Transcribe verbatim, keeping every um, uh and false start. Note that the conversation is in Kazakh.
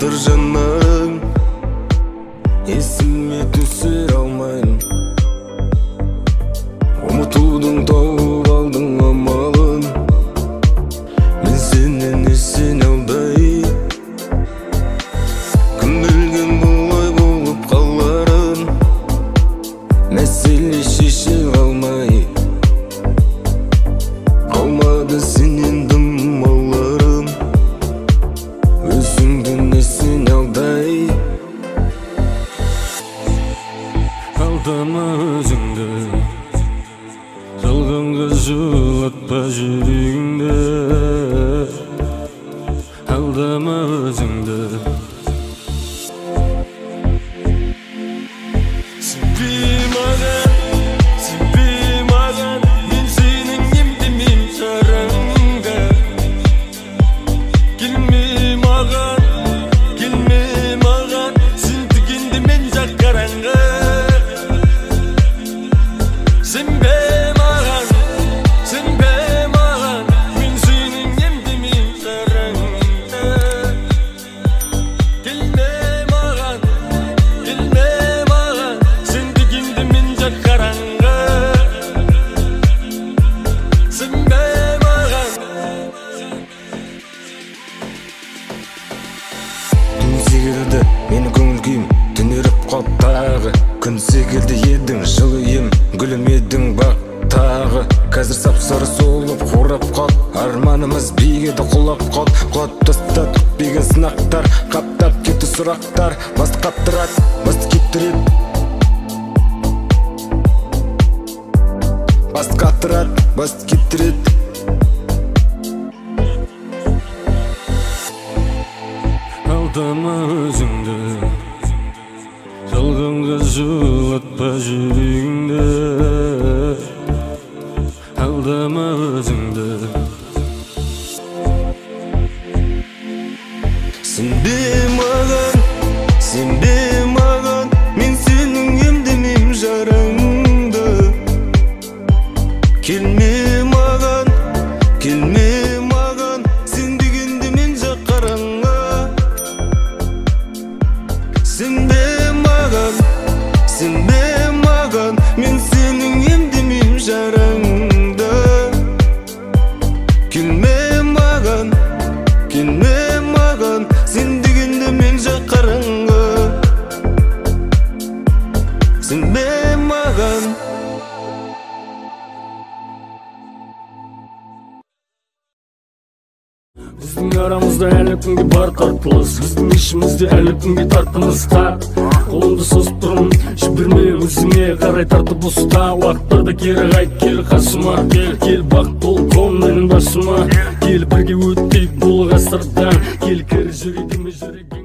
Тағдыр жаным, есіме түсіре алмайым. Ұмытудың тауып алдың амалын, мен сенен есен алдай. Кім білген бұлай болып қаларын, мәселе шеше қалмай. Қалмады сенен дым ауларым, өзіңді есен алдай. Алдама өзіңді, жалғанға жылатпа жүрегіңді. Алдама өзіңді. Сенбей маған, сенбей маған, мен сенің емдемейм жараңды. Келме маған, келме маған, сен тігенде мен жақ қараңғы. Сенбе маған, сенбе маған, мен сенің емдемейм жараңды. Келме маған, келме маған, сен дегенде мен жақ қараңғы. Сенбе маған. Түн секілді менің көңіл күйім, түнеріп қалып тағы. Күн секілді едің жылы ем, гүлім едің бақтағы. Қазір сап-сары солып қурап қалып, арманымыз биігеді құлап қалып. Құлап тастады күтпеген сынақтар, қаптап кетті сұрақтар. Басты қаптырады, басты кептіреді, басты қаптырады, басты кептіреді. Алдама өзіңді, жалғанға жылатпа жүрегіңді. Алдама өзіңді. Сенбе маған, сенбе маған, мен сенің емдемейм жараңды. Келме маған, келме маған, сен дегенде мен жақ қараңғы. Сенбе маған, сенбе маған, мен сенің емдемейм жараңды. Келме маған, келме маған, сен дегенде мен жақ қараңғы. Сенбе маған. Біздің арамызда әлі күнге бар тартылыс, біздің ішімізде әлі күнге тартымыз тап. Қолымды созып тұрмын, жіберме өзіңе қарай тартып ұста. Уақыттарда кері қайт, кел қасыма, кел, кел бақыт бол қом менің басыма. Кел бірге өттейік бұл ғасырдан, кел кері жүрегіме жүрегің.